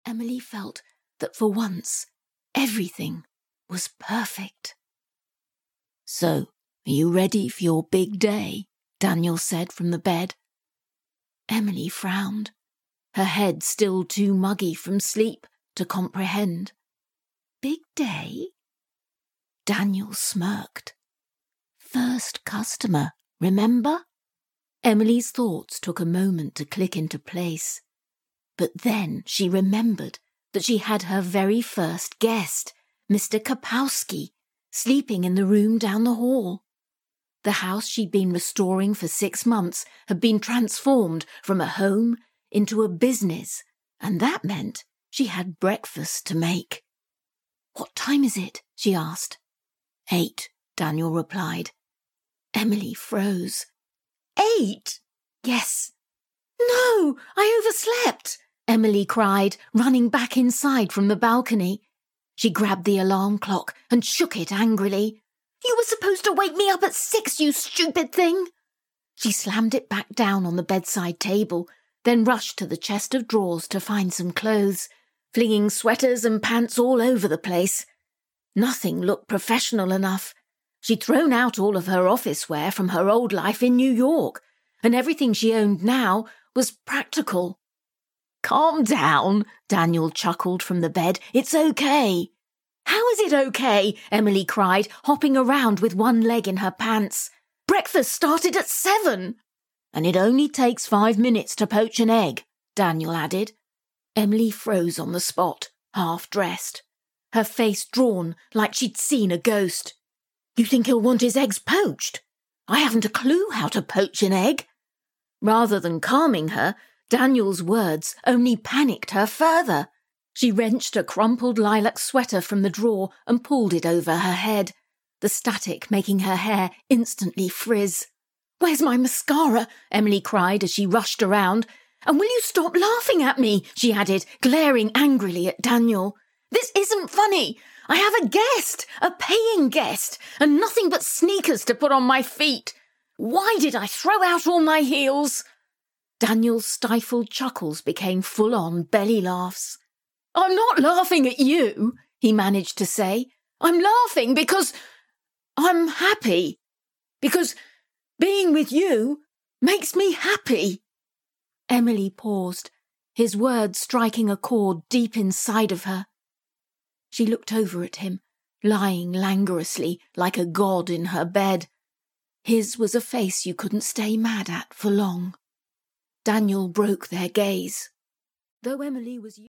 Emily felt that for once, everything was perfect. "So, are you ready for your big day?" Daniel said from the bed. Emily frowned, her head still too muggy from sleep to comprehend. "Big day?" Daniel smirked. "First customer, remember?" Emily's thoughts took a moment to click into place. But then she remembered that she had her very first guest, Mr. Kapowski, sleeping in the room down the hall. The house she'd been restoring for 6 months had been transformed from a home into a business, and that meant she had breakfast to make. "What time is it?" she asked. 8, Daniel replied. Emily froze. 8? Yes. "No, I overslept," Emily cried, running back inside from the balcony. She grabbed the alarm clock and shook it angrily. "You were supposed to wake me up at 6, you stupid thing!" She slammed it back down on the bedside table, then rushed to the chest of drawers to find some clothes, flinging sweaters and pants all over the place. Nothing looked professional enough. She'd thrown out all of her office wear from her old life in New York, and everything she owned now was practical. "Calm down," Daniel chuckled from the bed. "It's okay." "How is it okay?" Emily cried, hopping around with one leg in her pants. "Breakfast started at 7. "And it only takes 5 minutes to poach an egg," Daniel added. Emily froze on the spot, half-dressed, her face drawn like she'd seen a ghost. "You think he'll want his eggs poached? I haven't a clue how to poach an egg." Rather than calming her, Daniel's words only panicked her further. She wrenched a crumpled lilac sweater from the drawer and pulled it over her head, the static making her hair instantly frizz. "Where's my mascara?" Emily cried as she rushed around. "And will you stop laughing at me?" she added, glaring angrily at Daniel. "This isn't funny. I have a guest, a paying guest, and nothing but sneakers to put on my feet. Why did I throw out all my heels?" Daniel's stifled chuckles became full-on belly laughs. "I'm not laughing at you," he managed to say. "I'm laughing because I'm happy. Because being with you makes me happy." Emily paused, his words striking a chord deep inside of her. She looked over at him, lying languorously like a god in her bed. His was a face you couldn't stay mad at for long. Daniel broke their gaze. Though Emily was